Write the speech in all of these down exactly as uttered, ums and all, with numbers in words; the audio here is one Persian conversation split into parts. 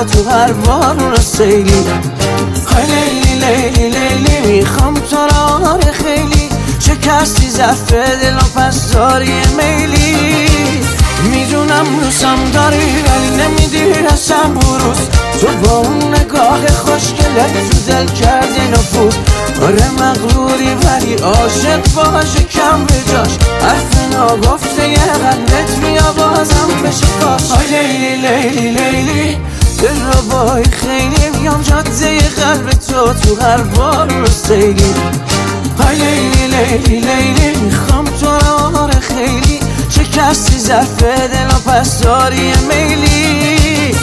تو تو هر بارون سیلی. های لیلی لیلی لیلی میخوام تو را خیلی، شکستی ظرف دل و پس داری میلی. میدونم دوستم داری ولی نمیدی اصلا بروز، تو با اون نگاه خوشگلت تو دل کردی نفوذ. آره مغروری ولی عاشق باشه کم به جاش، حرف ناگفته یه قلبت بیا بازم بشه فاش. آی لیلی لیلی لیلی دل رو بای خیلی، میام جاده قلب تو تو هر بار رو سیلی. آی لیلی لیلی لیلی میخوام تو را خیلی، شکستی ظرف دل و پس داری میلی.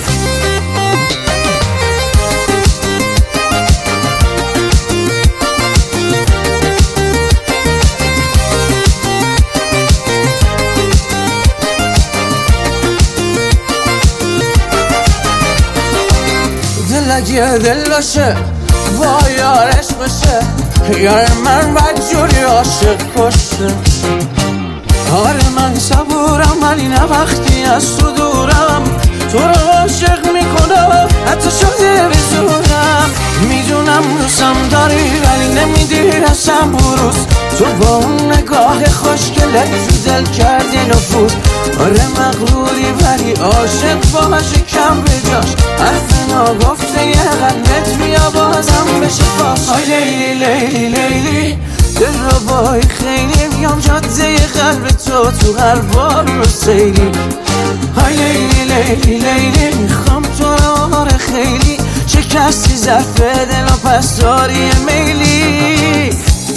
دل اگه دل باشه با یارش باشه، یار من بدجوری عاشق کشه. آره من صبورم ولی نه وقتی از تو دورم، تو رو عاشق میکنم حتی شده بزورم. میدونم دوستم داری ولی نمیدی اصلا بروز، تو با اون نگاه خوشگلت تو دل کردی نفوذ. آره مغروری ولی عاشق باشه کم به جاش، حرف ناگفته یه قلبت بیا بازم بشه فاش. آی لیلی لیلی لیلی دل رو بای خیلی، میام جاده قلب تو تو هر بار رو سیلی. های لیلی لیلی لیلی میخوام تو را خیلی، شکستی ظرف دل و پس داری میلی.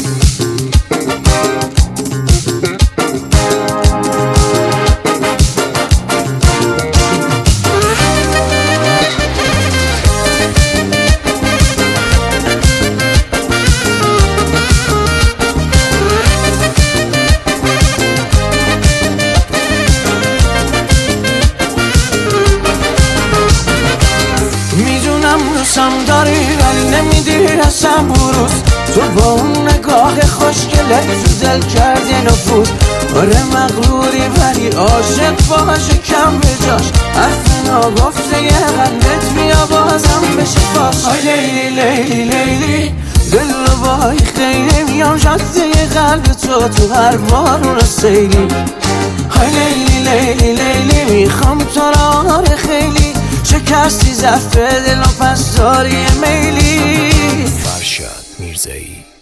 دوستم داری ولی نمیدی اصلا بروز، تو با اون نگاه خوشگلت تو دل کردی نفوذ. آره مغروری ولی عاشق باشه کم به جاش، حرف ناگفته یه قلبت بیا بازم بشه فاش. آی لیلی لیلی لیلی دل رو بای خیلی، میام جاده قلب تو تو هر بارون سیلی. های لیلی لیلی لیلی میخوام تو را خیلی، شکستی ظرف دل و پس داری میلی. فرشاد میرزایی.